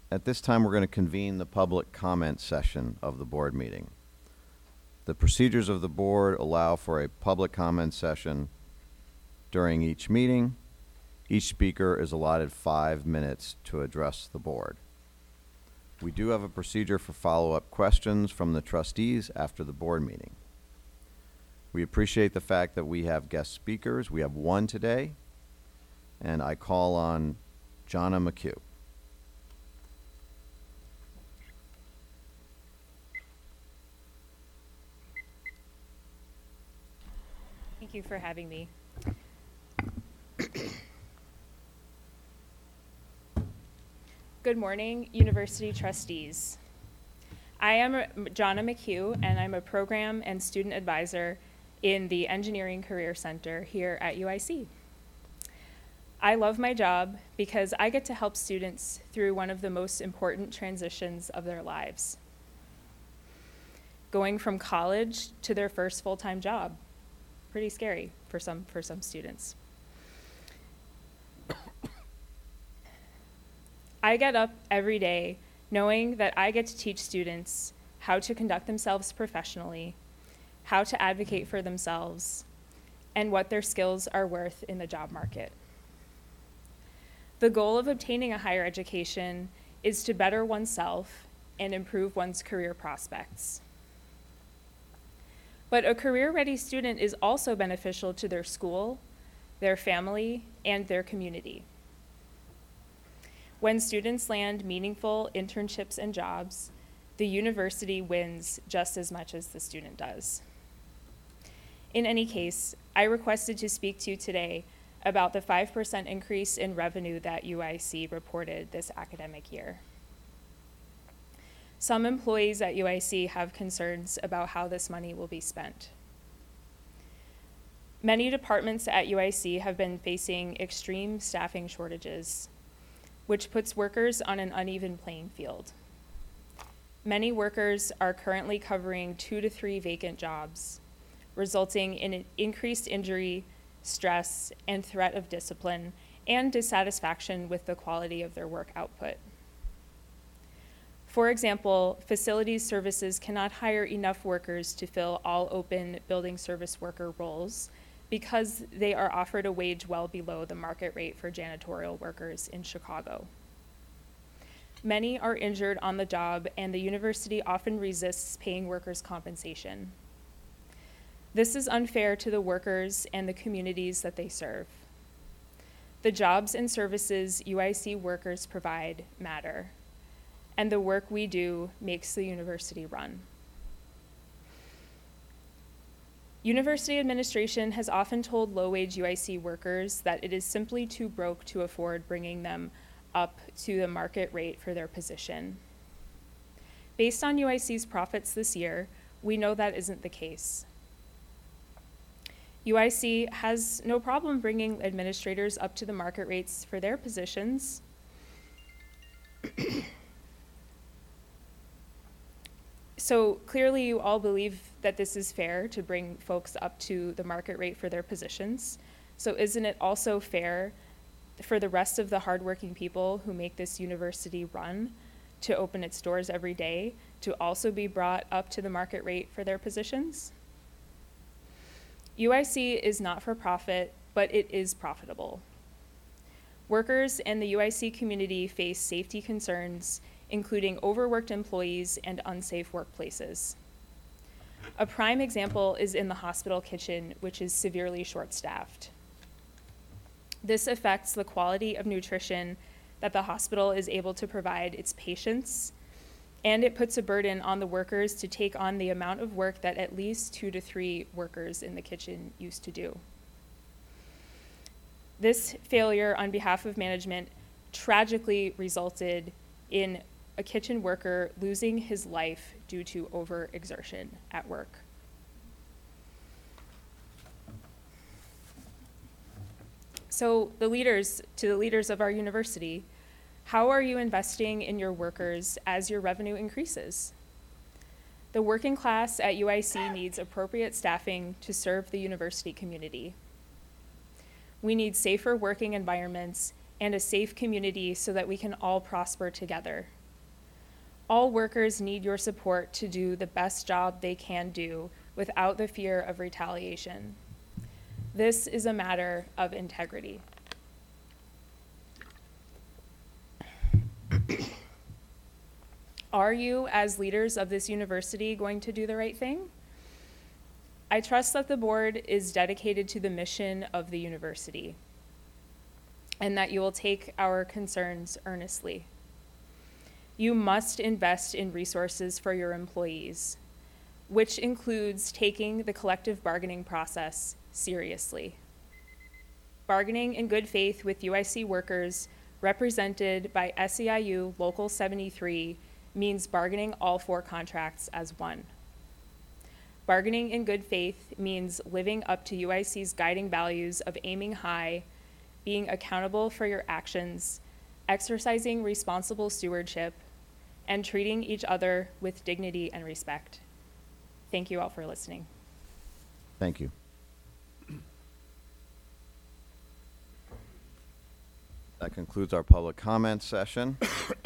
At this time, we're going to convene the public comment session of the board meeting. The procedures of the board allow for a public comment session during each meeting. Each speaker is allotted 5 minutes to address the board. We do have a procedure for follow-up questions from the trustees after the board meeting. We appreciate the fact that we have guest speakers. We have one today, and I call on Jonna McHugh. Thank you for having me. Good morning, university trustees. I am Jonna McHugh, and I'm a program and student advisor in the Engineering Career Center here at UIC. I love my job because I get to help students through one of the most important transitions of their lives. Going from college to their first full-time job. Pretty scary for some students. I get up every day knowing that I get to teach students how to conduct themselves professionally, how to advocate for themselves, and what their skills are worth in the job market. The goal of obtaining a higher education is to better oneself and improve one's career prospects. But a career-ready student is also beneficial to their school, their family, and their community. When students land meaningful internships and jobs, the university wins just as much as the student does. In any case, I requested to speak to you today about the 5% increase in revenue that UIC reported this academic year. Some employees at UIC have concerns about how this money will be spent. Many departments at UIC have been facing extreme staffing shortages, which puts workers on an uneven playing field. Many workers are currently covering 2 to 3 vacant jobs, resulting in an increased injury, stress, and threat of discipline, and dissatisfaction with the quality of their work output. For example, facilities services cannot hire enough workers to fill all open building service worker roles because they are offered a wage well below the market rate for janitorial workers in Chicago. Many are injured on the job, and the university often resists paying workers compensation. This is unfair to the workers and the communities that they serve. The jobs and services UIC workers provide matter, and the work we do makes the university run. University administration has often told low-wage UIC workers that it is simply too broke to afford bringing them up to the market rate for their position. Based on UIC's profits this year, we know that isn't the case. UIC has no problem bringing administrators up to the market rates for their positions. So clearly you all believe that this is fair to bring folks up to the market rate for their positions. So isn't it also fair for the rest of the hardworking people who make this university run to open its doors every day to also be brought up to the market rate for their positions? UIC is not for profit, but it is profitable. Workers and the UIC community face safety concerns, including overworked employees and unsafe workplaces. A prime example is in the hospital kitchen, which is severely short-staffed. This affects the quality of nutrition that the hospital is able to provide its patients, and it puts a burden on the workers to take on the amount of work that at least 2 to 3 workers in the kitchen used to do. This failure on behalf of management tragically resulted in a kitchen worker losing his life due to overexertion at work. So to the leaders of our university, how are you investing in your workers as your revenue increases? The working class at UIC needs appropriate staffing to serve the university community. We need safer working environments and a safe community so that we can all prosper together. All workers need your support to do the best job they can do without the fear of retaliation. This is a matter of integrity. Are you, as leaders of this university, going to do the right thing? I trust that the board is dedicated to the mission of the university and that you will take our concerns earnestly. You must invest in resources for your employees, which includes taking the collective bargaining process seriously. Bargaining in good faith with UIC workers represented by SEIU Local 73 means bargaining all 4 contracts as one. Bargaining in good faith means living up to UIC's guiding values of aiming high, being accountable for your actions, exercising responsible stewardship, and treating each other with dignity and respect. Thank you all for listening. Thank you. That concludes our public comment session.